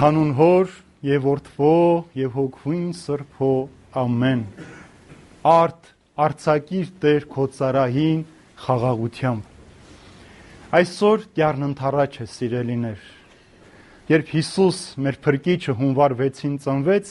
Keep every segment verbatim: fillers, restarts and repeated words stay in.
Հանուն Հոր եւ Որդվո եւ Հոգին Սրբո ամեն արդ արցակիր Տեր քո ծառահին խաղաղությամբ այսօր դյարն ընթառաջ է սիրելիներ երբ Հիսուս մեր փրկիչը հունվար վեցին ծնվեց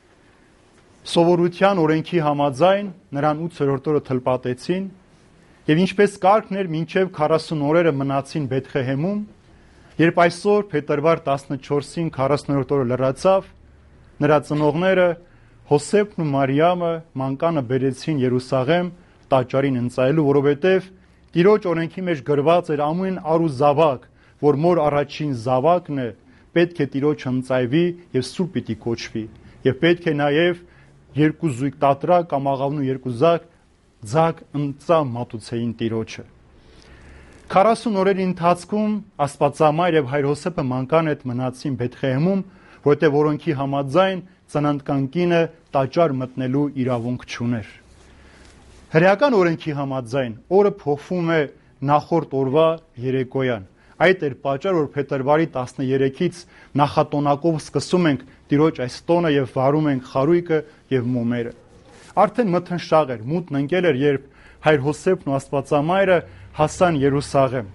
սովորության օրենքի համաձայն նրան ութերորդ օրը թլպատեցին եւ ինչպես կարգն էր մինչեւ քառասուն օրերը մնացին Բեթխեհեմում երբ այսօր փետրվար տասնչորսին քառասունորդ օրը լրացավ նրա ծնողները Հոսեփն ու Մարիամը մանկանը բերեցին Երուսաղեմ տաճարին ընծայելու որովհետեւ Տիրոջ օրենքի մեջ գրված էր ամեն արու զավակ որ մոր առաջին զավակն է պետք է Տիրոջ ընծայվի եւ սուրբ պիտի կոչվի եւ պետք է նաեւ երկու զույգ տատրակ կամ աղավնու երկու զակ ձակ ընծա մատուցեին Տիրոջը քառասուն օրերի ընթացքում Աստվածամայր եւ Հայր Հոսեփը մանկան հետ մնացին Բեթխեհեմում որտեղ օրենքի համաձայն ծննդկան կինը տաճար մտնելու իրավունք չուներ Հրեական օրենքի համաձայն օրը փոխվում է նախորդ օրվա երեկոյան այդ էր պատճառը որ փետրվարի տասներեքից նախատոնակով սկսում ենք Տիրոջ այս տոնը եւ վարում ենք խարույկը եւ մոմերը արդեն մթնշաղ էր մութն ընկել էր երբ Հայր Հոսեփն ու Աստվածամայրը հասան Երուսաղեմ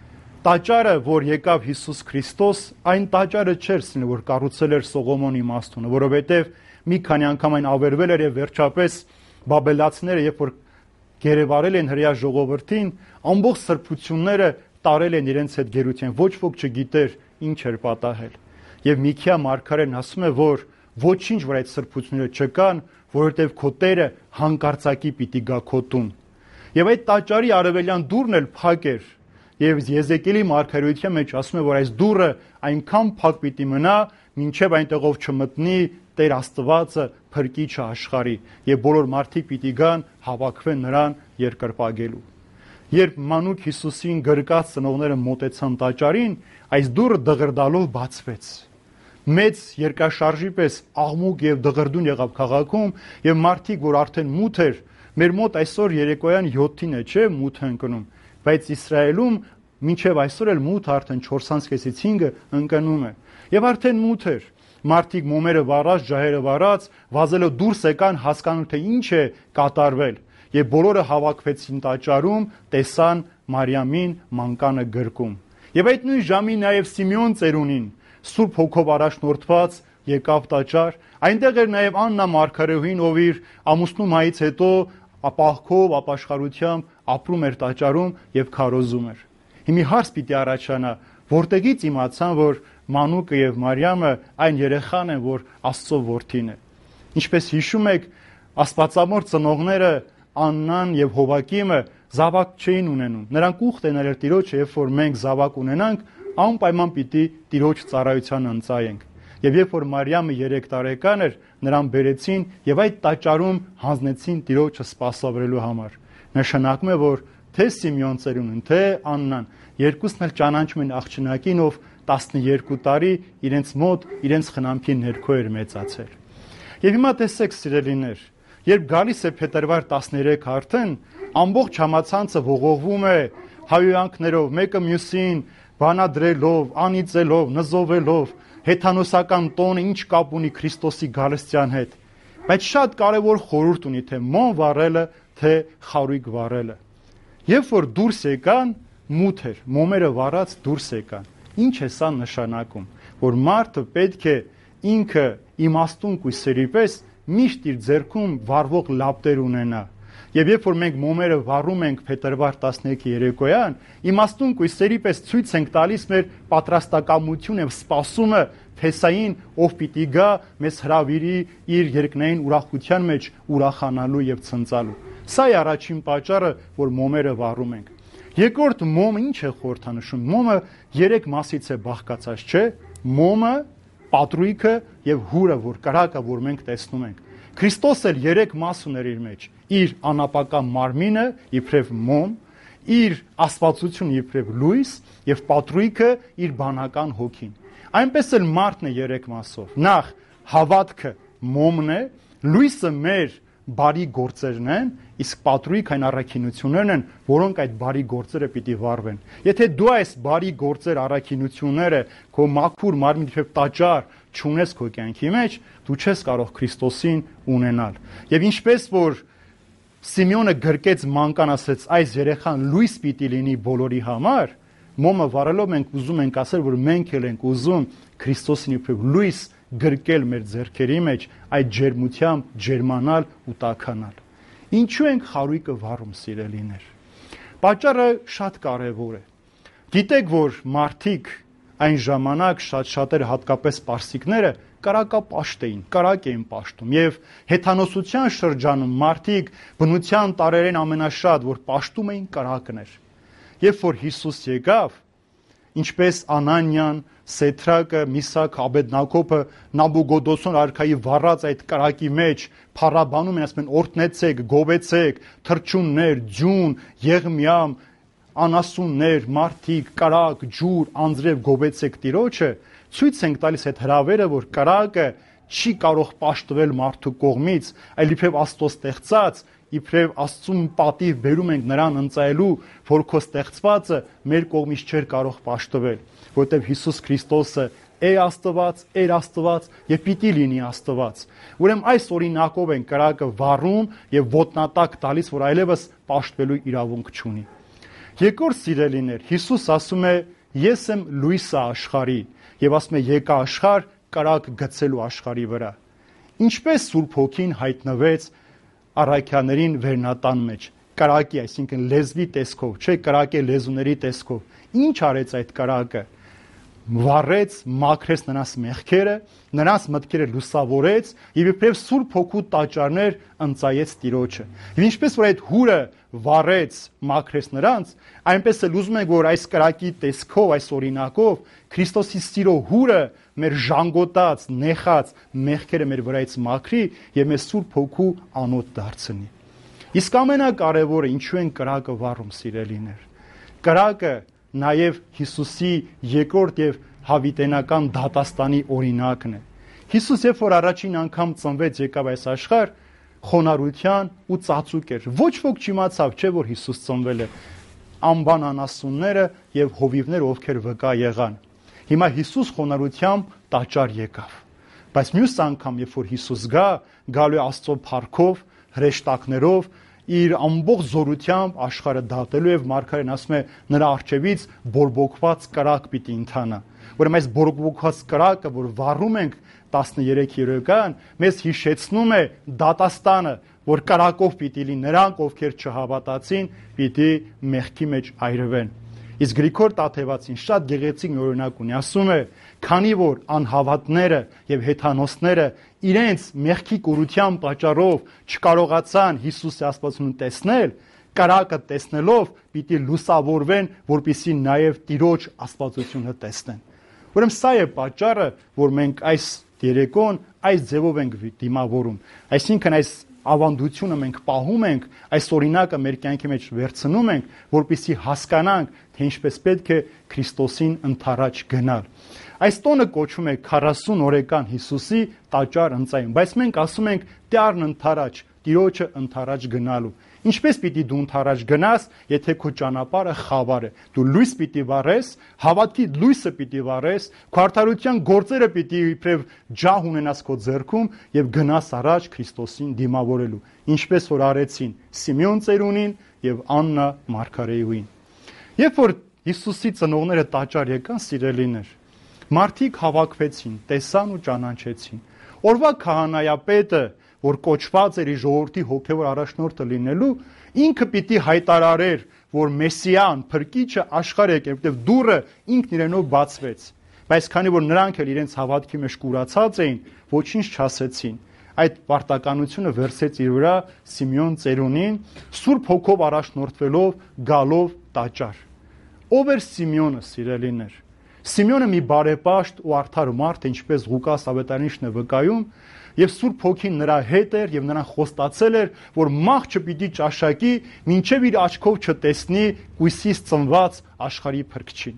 Տաճարը որ եկավ Հիսուս Քրիստոս այն տաճարը չէր սինը որ կառուցել էր Սողոմոն իմաստունը որովհետեւ մի քանի անգամ այն ավերվել էր եւ վերջապես բաբելացիները երբ որ գերեվարել են հրեա ժողովրդին ամբողջ սրբությունները տարել են իրենց հետ գերության ոչ ոք չգիտեր ինչ էր պատահել եւ Միքիա մարգարեն ասում է որ ոչինչ որ այդ սրբությունները չկան որովհետեւ քո Տերը հանկարծակի պիտի գա քո տուն եւ այդ տաճարի արևելյան դուռն էլ փակ էր եւ Եզեկիելի մարգարեության մեջ ասում է որ այս դուռը այնքան փակ պիտի մնա մինչեւ այնտեղով չմտնի Տեր Աստվածը փրկիչը աշխարհի եւ բոլոր մարդիկ պիտի գան հավաքվեն նրան երկրպագելու երբ մանուկ Հիսուսին գրկած ծնողները մոտեցան տաճարին այս դուռը դղրդալով բացվեց մեծ երկաշարժի պես աղմուկ եւ դղրդուն եղավ քաղաքում եւ մարդիկ որ արդեն մութ էր մեր մոտ այսօր երեկոյան յոթին է չէ մութ ընկնում բայց Իսրայելում մինչեւ այսօր էլ մութ արդեն չորսից հինգը ընկնում է եւ արդեն մութ էր մարդիկ մոմերը վառած ջահերը վառած վազելով դուրս եկան հասկանալ թե ինչ է կատարվել եւ բոլորը հավաքվեցին տաճարում տեսան Մարիամին մանկանը գրկում եւ այդ նույն ժամին նաեւ Սիմեոն ծերունին Սուրբ Հոգով առաջնորդված եկավ տաճար այնտեղ էր նաեւ Աննա մարգարեհին ով իր ամուսնու մահից հետո ապահքով ապաշխարությամբ ապրում էր տաճարում եւ քարոզում էր հիմի հարց պիտի առաջանա որտեղից իմացան որ Մանուկը եւ Մարիամը այն երեխան են որ Աստծո որդին է ինչպես հիշում եք Աստվածամոր ծնողները Աննան եւ Հովակիմը զավակ չէին ունենում նրանք ուխտ են ալեր Տիրոջը երբ որ մենք զավակ ունենանք անպայման պիտի Տիրոջ ծառայության ընծայենք եւ երբ որ Մարիամը երեք տարեկան էր նրան բերեցին եւ այդ տաճարում հանձնեցին Տիրոջը սպասավորելու համար նշանակում է որ թե Սիմեոն ծերունին թե Աննան երկուսն էլ ճանաչում են աղջնակին ով տասներկու տարի իրենց մոտ իրենց խնամքի ներքո էր մեծացել եւ հիմա տեսեք սիրելիներ երբ գալիս է փետրվար տասներեք արդեն ամբողջ համացանցը ողողվում է հայոյանքներով մեկը մյուսին բանադրելով անիծելով նզովելով հեթանոսական տոնը ինչ կապ ունի Քրիստոսի գալստյան հետ բայց շատ կարեւոր խորհուրդ ունի թե մոմ վառելը թե խարույկ վառելը երբ որ դուրս եկան մութ էր մոմերը վառած դուրս եկան ինչ է սա նշանակում որ մարդը պետք է ինքը իմաստուն կույսերի պես միշտ իր ձեռքում վառվող լապտեր ունենա եւ երբ որ մենք մոմերը վառում ենք փետրվար տասներեքի երեկոյան իմաստուն կույսերի պես ցույց ենք տալիս մեր պատրաստակամությունը եւ սպասումը Թեսային ով պիտի գա մեզ հրավիրի իր երկնային ուրախության մեջ ուրախանալու եւ ցնծալու սա է առաջին պատճառը որ մոմերը վառում ենք երկրորդ մոմը ինչ է խորհրդանշում մոմը երեք մասից է բաղկացած չէ մոմը պատրույկը եւ հուրը որ կրակը որ մենք տեսնում ենք Քրիստոս էլ երեք մաս ուներ իր մեջ իր անապական մարմինը իբրև մոմ իր աստվածությունը իբրև լույս եւ պատրույկը իր բանական հոգին այնպես էլ մարդն է երեք մասով նախ հավատքը մոմն է լույսը մեր բարի գործերն են, իսկ պատրույք այն առաքինություններն են, որոնք այդ բարի գործերը պիտի վարվեն։ Եթե դու այս բարի գործեր առաքինությունները քո մաքուր մարմինի թեփ տաճար չունես քո կյանքի մեջ, դու չես կարող Քրիստոսին ունենալ։ Եվ ինչպես որ Սիմեոնը գրկեց մանկան, ասեց, այս երեխան լույս պիտի լինի բոլորի համար, մոմը վառելով մենք ուզում ենք ասել, որ մենք էլ ենք ուզում Քրիստոսին իբրև լույս գրկել մեր ձեռքերի մեջ, այդ ջերմությամբ ջերմանալ ու տաքանալ։ Ինչու ենք խարույկը վառում, սիրելիներ։ Պատճառը շատ կարևոր է։ Գիտեք, որ մարդիկ այն ժամանակ շատ-շատերը, հատկապես պարսիկները, կարակապաշտ էին, կարակ էին պաշտում, եւ հեթանոսության շրջանում մարդիկ բնության տարերեն ամենաշատ, որ պաշտում էին կարակներ։ Երբ որ Հիսուս եկավ, ինչպես Անանյան, Սեթրակը, Միսակ, Աբեդնակոպը Նաբուգոդոսոն արքայի վառած այդ կարակի մեջ փառաբանում են, ասում են օրհնեցեք, գովեցեք, թրջուններ, ձյուն, եղմյամ, անասուններ, մարդիկ, կարակ, ջուր, անձրև գովեցեք Տիրոջը, ցույց ենք տալիս այդ հրավերը, որ կարակը չի կարող պաշտվել մարդու կողմից, այլ իբրև Աստծո ստեղծած, իբրև Աստծուն պատիվ բերում ենք նրան ընծայելու, որ քո ստեղծվածը մեր կողմից չէր կարող պաշտվել, որտեղ Հիսուս Քրիստոսը է Աստված, էր Աստված եւ պիտի լինի Աստված։ Ուրեմն այս օրինակով են կարակը վառում եւ ոտնատակ տալիս, որ այլևս պաշտվելու իրավունք չունի։ Երկրորդ սիրելիներ, Հիսուս ասում է. Ես եմ լույսը աշխարհի եւ ասում է եկա աշխարհ կարակ գցելու աշխարհի վրա։ Ինչպես Սուրբ Հոգին հայտնվեց առաքյալներին վերնատան մեջ, կարակի, այսինքն լեզվի տեսքով, չէ, կարակի լեզուների տեսքով։ Ինչ արեց այդ կարակը։ Վառեց, մաքրեց նրանց մեղքերը, նրանց մտքերը լուսավորեց եւ իբրև Սուրբ Հոգու տաճարներ ընծայեց Տիրոջը։ Եվ ինչպես որ այդ հուրը վառեց, մաքրեց նրանց, այնպես էլ ուզում ենք, որ այս կրակի տեսքով, այս օրինակով Քրիստոսի սիրո հուրը մեր ժանգոտած, նեխած մեղքերը մեր վրայից մաքրի եւ մեր Սուրբ Հոգու անոթ դարձնի։ Իսկ ամենակարևորը ինչու են կրակը վառում, սիրելիներ։ Կրակը նաև Հիսուսի երկրորդ եւ հավիտենական դատաստանի օրինակն է։ Հիսուս երբ որ առաջին անգամ ծնվեց, եկավ այս աշխարհ, խոնարհության ու ծածուկ էր։ Ոչ ոք չիմացավ, չէ՞ որ Հիսուս ծնվել է։ Անբան անասունները եւ հովիվները, ովքեր վկա եղան։ Հիմա Հիսուս խոնարհությամբ տաճար եկավ։ Բայց մյուս անգամ, երբ որ Հիսուս գա, գալու է Աստծո փառքով, հրեշտակներով, իր ամբողջ զորությամբ աշխարհը դատելու եւ մարգարեն ասում է նրա առջևից բորբոքված կրակ պիտի ընթանա։ Ուրեմն այս բորբոքված կրակը, որ վառում ենք տասներեք երեկոյան, մեզ հիշեցնում է դատաստանը, որ կրակով պիտի լինի նրանք, ովքեր չհավատացին, պիտի մեղքի մեջ այրվեն։ Իսկ Գրիգոր Տաթևացին շատ գեղեցիկ օրինակ ունի, ասում է, քանի որ անհավատները եւ հեթանոսները իրենց մեղքի կուրության պատճառով չկարողացան Հիսուսի աստվածությունը տեսնել, կրակը տեսնելով պիտի լուսավորվեն, որպեսզի նաեւ Տիրոջ աստվածությունը տեսնեն։ Ուրեմն սա է պատճառը, որ մենք այս երեկոն այս ձևով ենք դիմավորում, այսինքն այս ավանդությունը մենք պահում ենք, այս օրինակը մեր կյանքի մեջ վերցնում ենք, որպեսզի հասկանանք, թե ինչպես պետք է Քրիստոսին ընթառաջ գնալ։ Այս տոնը կոչվում է քառասուն օրեկան Հիսուսի տաճար ընծայում, բայց մենք ասում ենք Տյառն ընթառաջ, Տիրոջը ընթառաջ գնալու։ Ինչպես պիտի դու ընթառաջ գնաս, եթե քո ճանապարհը խավար է։ Դու լույս պիտի վառես, հավատքի լույսը պիտի վառես, քո արդարության գործերը պիտի իբրև ջահ ունենաս քո ձեռքում եւ գնաս առաջ Քրիստոսին դիմավորելու։ Ինչպես որ արեցին Սիմեոն ծերունին եւ Աննա Մարգարեյուին։ Երբ որ Հիսուսի ծնողները տաճար եկան, սիրելիներ, մարդիկ հավաքվեցին, տեսան ու ճանաչեցին։ Օրվա քահանայապետը, որ կոչված էր իր ժողովրդի հոգևոր առաջնորդը լինելու, ինքը պիտի հայտարարեր, որ Մեսիան, Փրկիչը աշխարհ եկել, որտեղ դուռը ինքն իրենով բացվեց։ Բայց քանի որ նրանք էլ իրենց հավատքի մեջ կուրացած էին, ոչինչ չասեցին։ Այդ պարտականությունը վերցրեց իր վրա Սիմեոն ծերունին, Սուրբ Հոգով առաջնորդվելով գալով տաճար։ Ով էր Սիմեոնը, սիրելիներ։ Սիմեոնը մի բարեպաշտ ու արդար մարդ է, ինչպես Ղուկաս ավետարանիչն է վկայում, եւ Սուրբ Հոգին նրա հետ էր եւ նրան խոստացել էր, որ մահ չպիտի ճաշակի, մինչեւ իր աչքով չտեսնի կույսից ծնված աշխարհի Փրկչին։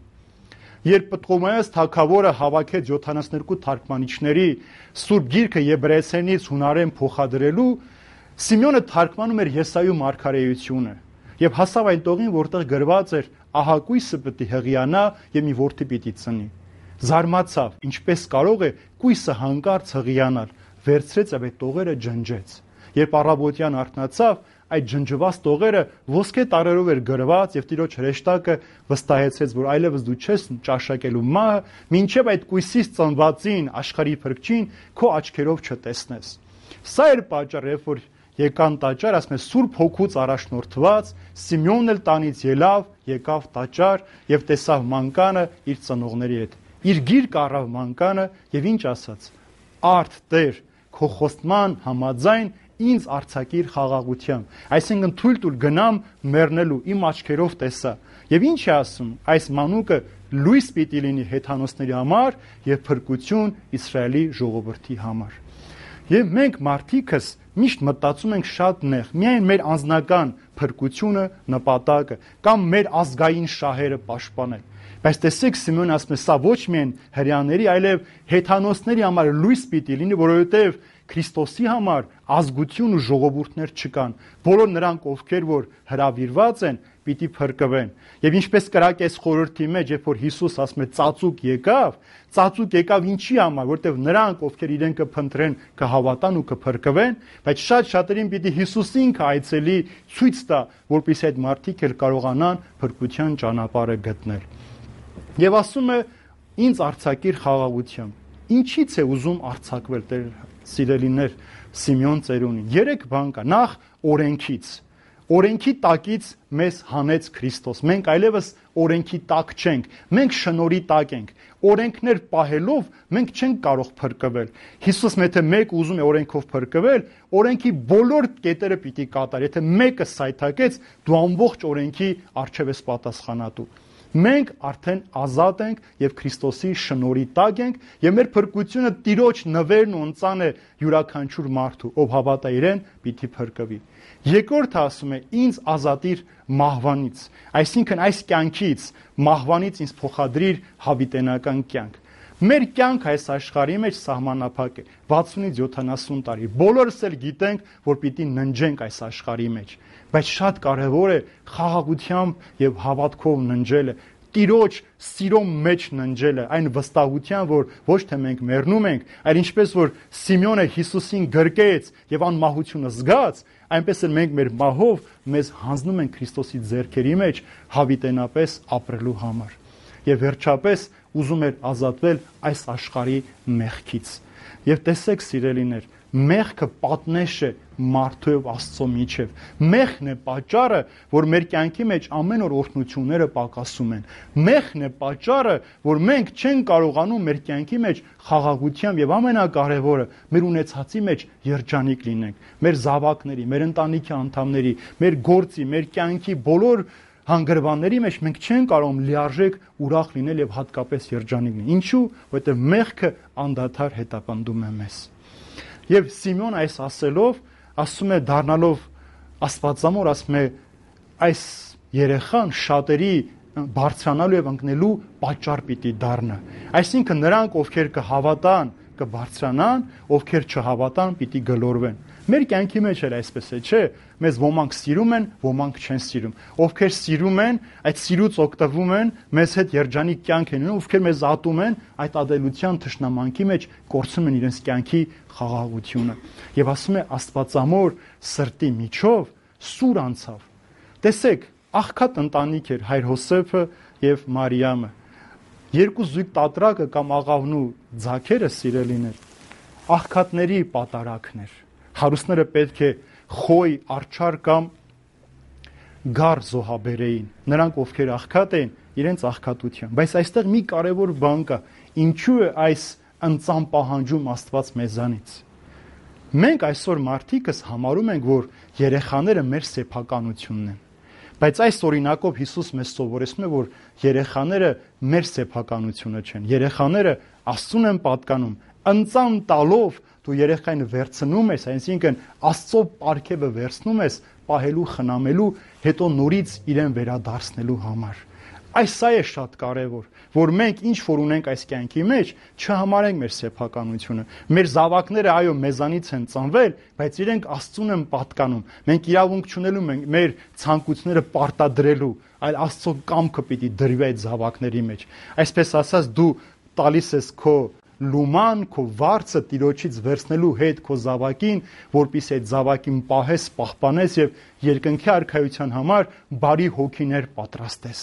Երբ Պտղոմեոս թագավորը հավաքեց յոթանասներկու թարգմանիչների Սուրբ Գիրքը եբրայերենից հունարեն փոխադրելու, Սիմեոնը թարգմանում էր Եսայու մարգարեությունը եւ հասավ այն տողին, որտեղ գրված էր ահակույսը պիտի հղիանա եւ մի որդի պիտի ծնի։ Զարմացավ, ինչպես կարող է կույսը հանկարծ հղիանալ, վերցրեց եւ այդ տողերը ջնջեց։ Երբ առավոտյան արթնացավ, այդ ջնջված տողերը ոսկե տարերով էր գրված եւ Տիրոջ հրեշտակը վստահեցեց, որ այլևս դու չես ճաշակելու մահը, մինչեւ այդ կույսից ծնվածին, աշխարհի փրկչին քո աչքերով չտեսնես։ Սա էր պատճառը, երբ որ եկան տաճար, ասում է Սուրբ Հոգուց առաջնորդված, Սիմեոնն էլ տանից ելավ, եկավ տաճար եւ տեսավ մանկանը իր ծնողների հետ։ Իր գիրկը առավ մանկանը եւ ինչ ասաց. «Արդ Տեր, քո խոստման համաձայն ինձ արձակիր խաղաղությամբ»։ Այսինքն թույլ տուր գնամ մեռնելու, իմ աչքերով տեսա։ Եվ ինչ է ասում, այս մանուկը լույս պիտի լինի հեթանոսների համար եւ փրկություն Իսրայելի ժողովրդի համար։ Եվ մենք մարդիկս միշտ մտածում ենք շատ նեղ, միայն մեր անձնական փրկությունը, նպատակը կամ մեր ազգային շահերը պաշտպանել։ Բայց տեսեք, Սիմեոնը ասում է, սա ոչ միայն հрьяաների, այլև հեթանոսների համար լույս պիտի լինի, որովհետև Քրիստոսի համար ազգություն ու ժողովուրդներ չկան։ Բոլոր նրանք, ովքեր որ հրավիրված են, պիտի փրկվեն։ Եվ ինչպես կրակես խորհրդի մեջ, երբ որ Հիսուս ասում է ծածուկ եկավ, ծածուկ եկավ ինչի համար, որտեղ նրանք, ովքեր իրեն կփնտրեն, կհավատան ու կփրկվեն, բայց շատ շատերին պիտի Հիսուս ինքը այցելի ցույց տա, որպեսզի այդ մարդիկ էլ կարողանան փրկության ճանապարհը գտնել։ Եվ ասում է ինձ արձակիր խաղաղությամբ։ Ինչից է ուզում արձակվել Տեր սիրելիներ Սիմեոն ծերունին։ Երեք բան կա։ Նախ օրենքից։ Օրենքի տակից մեզ հանեց Քրիստոս։ Մենք այլևս օրենքի տակ չենք։ Մենք շնորհի տակ ենք։ Օրենքներ պահելով մենք չենք կարող փրկվել։ Հիսուս եթե մեկ ուզում է օրենքով փրկվել, օրենքի բոլոր կետերը պիտի կատարի։ Եթե մեկը սայթակեց, դու ամբողջ օրենքի առջև ես պատասխանատու։ Մենք արդեն ազատ ենք եւ Քրիստոսի շնորհի տակ ենք եւ մեր փրկությունը Տիրոջ նվերն ու ընծան է յուրաքանչյուր մարդու, ով հավատա իրեն, պիտի փրկվի։ Երկրորդը ասում է ինձ ազատիր մահվանից, այսինքն այս կյանքից, մահվանից ինձ փոխադրիր հավիտենական կյանք։ Մեր կյանք այս աշխարհի մեջ սահմանափակ է, վաթսունից յոթանասուն տարի։ Բոլորս էլ գիտենք, որ պիտի ննջենք այս աշխարհի մեջ, բայց շատ կարևոր է խաղաղությամբ եւ հավատքով ննջելը, Տիրոջ սիրո մեջ ննջելը, այն վստահության, որ ոչ թե մենք մեռնում ենք, այլ ինչպես որ Սիմեոնը Հիսուսին գրկեց եւ անմահությունը զգաց, այնպես էլ մենք մեր մահով մեզ հանձնում ենք Քրիստոսի ձեռքերի մեջ հավիտենապես ապրելու համար։ Եվ վերջապես ուզում էր ազատվել այս աշխարհի մեղքից։ Եվ տեսեք սիրելիներ, մեղքը պատնեշ է մարդու եւ Աստծո միջև։ Մեղքն է պատճառը, որ մեր կյանքի մեջ ամեն օր օրհնությունները պակասում են։ Մեղքն է պատճառը, որ մենք չենք կարողանում մեր կյանքի մեջ խաղաղությամբ եւ ամենակարևորը մեր ունեցածի մեջ երջանիկ լինենք։ Մեր զավակների, մեր ընտանիքի անդամների, մեր գործի, մեր կյանքի բոլոր հանգրվանների մեջ մենք չենք կարող լիարժեք ուրախ լինել եւ հատկապես երջանիկ լինել։ Ինչու՞, որովհետեւ մեղքը անդադար հետապնդում է մեզ։ Եվ Սիմեոն այս ասելով, ասում է դառնալով Աստվածամոր, ասում է այս երեխան շատերի բարձրանալու եւ ընկնելու պատճառ պիտի դառնա։ Այսինքն նրանք, ովքեր կհավատան, կբարձրանան, ովքեր չհավատան, պիտի գլորվեն։ Մեր կյանքի մեջ էլ այսպես է, չէ՞։ Մեզ ոմանք սիրում են, ոմանք չեն սիրում։ Ովքեր սիրում են, այդ սիրուց օգտվում են, մեզ հետ երջանիկ կյանք են ունում, ովքեր մեզ ատում են, այդ ատելության թշնամանքի մեջ կորցնում են իրենց կյանքի խաղաղությունը։ Եվ ասում է Աստվածամոր սրտի միջով սուր անցավ։ Տեսեք, աղքատ ընտանիք էր հայր Հոսեփը եւ Մարիամը։ Երկու զույգ տատրակը կամ աղավնու ձագերը սիրելիներ, աղքատների պատարակներ։ Հարուստները պետք է խոյ, արջար կամ գար զոհաբերեին։ Նրանք ովքեր աղքատ էին, իրենց աղքատության։ Բայց այստեղ մի կարևոր բան կա, ինչու է այս ընծան պահանջում Աստված մեզանից։ Մենք այսօր մարդիկս համարում ենք, որ երեխաները մեր սեփականությունն են։ Բայց այս օրինակով Հիսուս մեզ սովորեցնում է, որ երեխաները մեր սեփականությունը չեն։ Երեխաները Աստծուն են պատկանում։ Ընծան տալով դու երեխային վերցնում ես, այսինքն Աստծո պարգևը վերցնում ես, պահելու, խնամելու, հետո նորից իրեն վերադարձնելու համար։ Այս սա է շատ կարևոր, որ մենք ինչ որ ունենք այս կյանքի մեջ, չհամարենք մեր սեփականությունը։ Մեր զավակները այո մեզանից են ծնվել, բայց իրենք Աստծուն են պատկանում։ Մենք իրավունք չունելու ենք մեր ցանկությունները պարտադրելու, այլ Աստծո կամքը պիտի դրվի այդ զավակների մեջ։ Այսպես ասած, դու տալիս ես քո լուման, քո վարձը Տիրոջից վերցնելու հետ քո զավակին, որպեսզի այդ զավակին պահես, պահպանես եւ երկնքի արքայության համար բարի հոգիներ պատրաստես։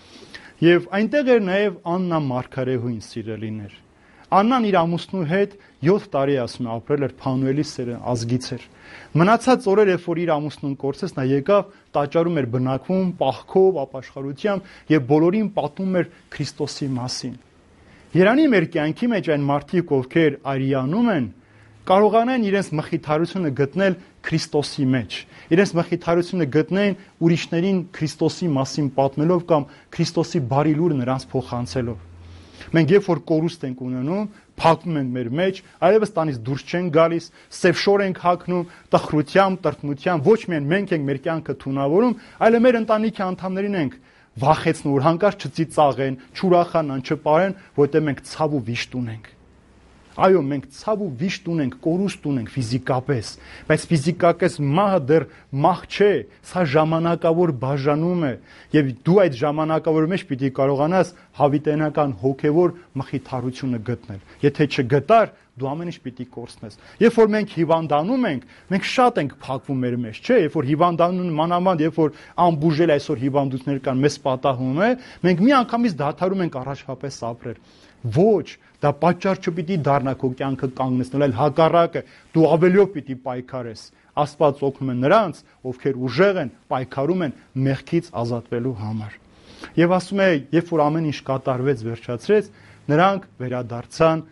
Եվ այնտեղ էր նաև Աննա Մարգարեհույն, սիրելիներ։ Աննան իր ամուսնու հետ յոթ տարի ասում է ապրել էր, Փանուելի ազգից էր։ Մնացած օրեր, երբ որ իր ամուսնուն կորցրեց, նա եկավ, տաճարում էր բնակվում, պահքով, ապաշխարությամբ եւ բոլորին պատմում էր Քրիստոսի մասին։ Երանի մեր կյանքի մեջ այն մարդիկ, ովքեր արիանում են, կարողանան իրենց մխիթարությունը գտնել Քրիստոսի մեջ։ Իրենց մխիթարությունը գտնեն ուրիշներին Քրիստոսի մասին պատմելով կամ Քրիստոսի բարի լուրը նրանց փոխանցելով։ Մենք երբ որ կորուստ ենք ունենում, փակվում ենք մեր մեջ, այլևս տանից դուրս չենք գալիս, սև շոր ենք հագնում, տխրությամբ, տրտմությամբ, ոչ միայն մենք ենք մեր կյանքը թունավորում, այլ մեր ընտանիքի անդամներին ենք վախեցնում, որ հանկարծ չծիծաղեն, չուրախանան, չպարեն, որտեղ մենք ցավ ու վիշտ ունենք։ Այո, մենք ցավ ու վիշտ ունենք, կորուստ ունենք ֆիզիկապես, բայց ֆիզիկապես մահը դեռ մահ չէ, սա ժամանակավոր բաժանում է, եւ դու այդ ժամանակավորի մեջ պիտի կարողանաս հավիտենական հոգեվոր մխիթարությունը գտնել։ Եթե չգտար, դու ամեն ինչ պիտի կորցնես։ Երբ որ մենք հիվանդանում ենք, մենք շատ ենք փակվում մեր մեջ, չէ՞, երբ որ հիվանդանում մանավանդ, երբ որ ամբուժել այսօր հիվանդություններ կան, մեզ պատահում է, մենք մի անգամից դադարում ենք առաջվապես ապրել։ Ոչ, դա պատճառ չպիտի դառնա քո կյանքը կանգնեցնել, այլ հակառակը, դու ավելիով պիտի պայքարես։ Աստված օգնում է նրանց, ովքեր ուժեղ են, պայքարում են մեղքից ազատվելու համար։ Եվ ասում է, երբ որ ամեն ինչ կատարվեց, վերջացրեց, նրանք վերադարձան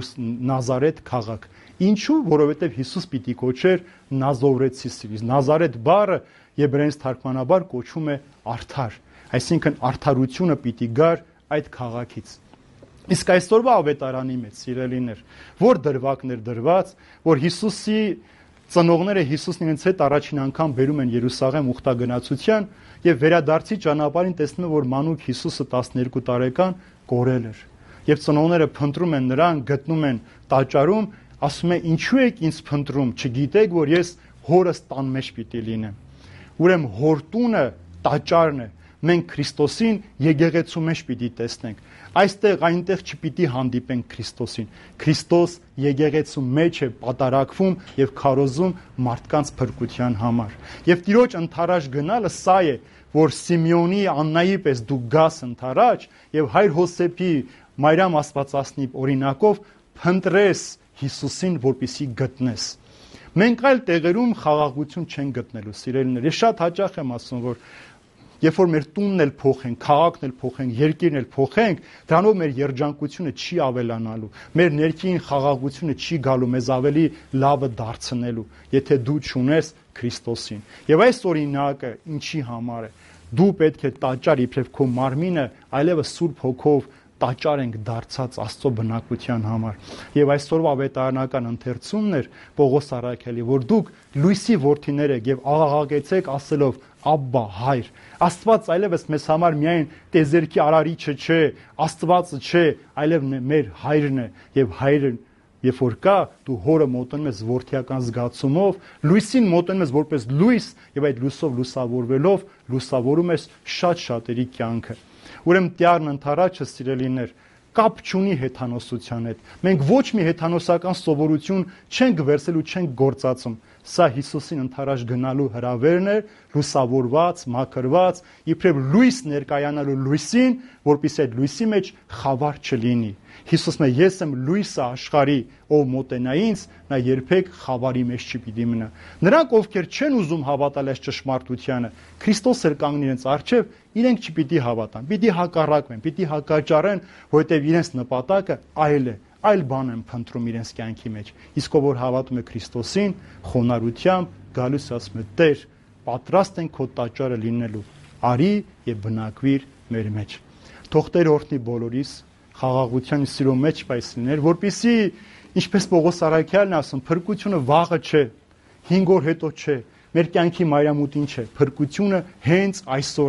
Նազարեթ քաղաք։ Ինչու? Որովհետև Հիսուս պիտի կոչեր Նազովրեցի սիրից։ Նազարեթ բառը եբրայից թարգմանաբար կոչվում է արդար, այսինքն արդարությունը պիտի գար այդ քաղաքից։ Իսկ այսօրվա ավետարանի մեջ, սիրելիներ, որ դրվագներ դրված, որ Հիսուսի ծնողները Հիսուսն իրենց հետ առաջին անգամ բերում են Երուսաղեմ ուխտագնացության եւ վերադարձի ճանապարհին տեսնում են, որ մանուկ Հիսուսը տասներկու տարեկան կորել էր։ Եվ ծնողները փնտրում են նրան, գտնում են տաճարում, ասում է ինչու եք ինձ փնտրում, չգիտեք, որ ես հորս տան մեջ պիտի լինեմ։ Ուրեմն հոր տունը տաճարն է, մենք Քրիստոսին եկեղեցու մեջ պիտի տեսնենք։ Այստեղ այնտեղ չպիտի հանդիպենք Քրիստոսին։ Քրիստոս եկեղեցու մեջ է պատարակվում եւ քարոզում մարդկանց փրկության համար։ Եվ Տիրոջ ընթരാճ գնալը սա է, որ Սիմեոնի, Աննայի պես դու գաս ընթരാճ եւ Հայր Հոսեփի, Մարիամ Աստվածածնի օրինակով փնտրես Հիսուսին, որպեսզի գտնես։ Մենք այլ տեղերում խաղաղություն չենք գտնելու, սիրելիներ։ Ես շատ հաճախ եմ ասում, որ երբ որ մեր տունն էլ փոխենք, քաղաքն էլ փոխենք, երկիրն էլ փոխենք, դրանով մեր երջանկությունը չի ավելանալու, մեր ներքին խաղաղությունը չի գալու մեզ ավելի լավը դարձնելու, եթե դու չունես Քրիստոսին։ Եվ այս օրինակը ինչի համար է։ Դու պետք է տաճար իբրև քո մարմինը այլևս Սուրբ Հոգով տաճար ենք դարձած Աստծո բնակության համար։ Եվ այսօրվա ավետարանական ընթերցումն էր Պողոս առաքյալի, որ դուք լույսի որդիներ եք եւ աղաղակեցեք ասելով Աբբա, Հայր։ Աստված այլևս մեզ համար միայն տեզերքի արարիչը չէ, Աստվածը չէ, այլև մեր Հայրն է եւ Հայրն երբ որ կա, դու հորը մոտենում ես որդիական զգացումով, լույսին մոտենում ես որպես լույս եւ այդ լույսով լուսավորվելով լուսավորում ես շատ շատերի կյանքը։ Ուրեմն Տյառն ընթരാճը, սիրելիներ, կապ չունի հեթանոսության հետ։ Մենք ոչ մի հեթանոսական սովորություն չենք վերցել ու չենք գործածում։ Սա Հիսուսին ընթരാճ գնալու հրավերն էր, լուսավորված, մաքրված, իբրև լույս ներկայանալու լույսին, որպեսզի այդ լույսի մեջ խավար չլինի։ Հիսուսն է, ես եմ լույսը աշխարհի, ով մոտենա ինձ, նա երբեք խավարի մեջ չպիտի մնա։ Նրանք, ովքեր չեն ուզում հավատալ այս ճշմարտությանը, Քրիստոս էր կանգնի իրենց առջև, իրենք չպիտի հավատան, պիտի հակառակվեն, պիտի հակաճառեն, որովհետև իրենց նպատակը այլ է, այլ բան են փնտրում իրենց կյանքի մեջ։ Իսկ ով որ հավատում է Քրիստոսին, խոնարհությամբ գալուց ասում է. Տեր, պատրաստ ենք քո տաճարը լինելու, արի եւ բնակվիր մեր մեջ։ Թող Տեր օրհնի բոլորիս խաղաղության սիրո մեջ պայսիներ, որպեսզի ինչպես Պողոս առաքյալն ասում, փրկությունը վաղը չէ, հինգ օր հետո չէ, մեր կյանքի մայրամուտին չէ, փրկությունը հենց այսօր է,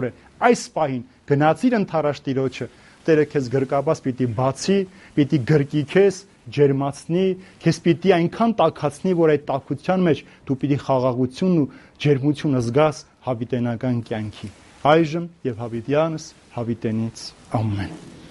այս պահին գնացիր ընթարաշ Տիրոջը, Տերը քեզ գրկաբաց պիտի բացի, պիտի գրկի քեզ, ջերմացնի, քեզ պիտի այնքան տաքացնի, որ այդ տաքության մեջ դու պիտի խաղաղություն ու ջերմություն զգաս հավիտենական կյանքի։ Այժմ եւ հավիտյանս հավիտենից ամեն։